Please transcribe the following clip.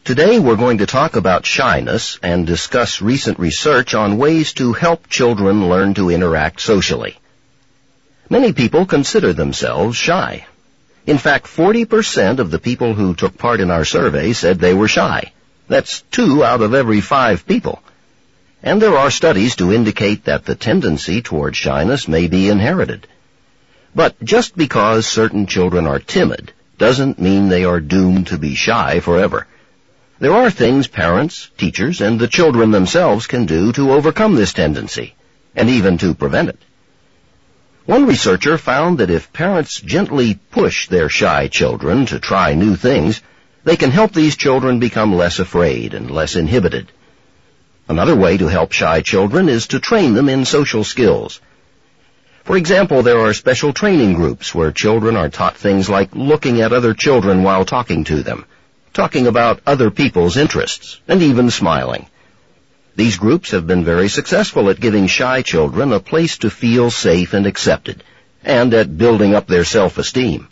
Today we're going to talk about shyness and discuss recent research on ways to help children learn to interact socially. Many people consider themselves shy. In fact, 40% of the people who took part in our survey said they were shy. That's 2 out of every 5 people. And there are studies to indicate that the tendency toward shyness may be inherited. But just because certain children are timid doesn't mean they are doomed to be shy forever. There are things parents, teachers, and the children themselves can do to overcome this tendency, and even to prevent it. One researcher found that if parents gently push their shy children to try new things, they can help these children become less afraid and less inhibited. Another way to help shy children is to train them in social skills. For example, there are special training groups where children are taught things like looking at other children while talking to them, talking about other people's interests, and even smiling. These groups have been very successful at giving shy children a place to feel safe and accepted, and at building up their self-esteem.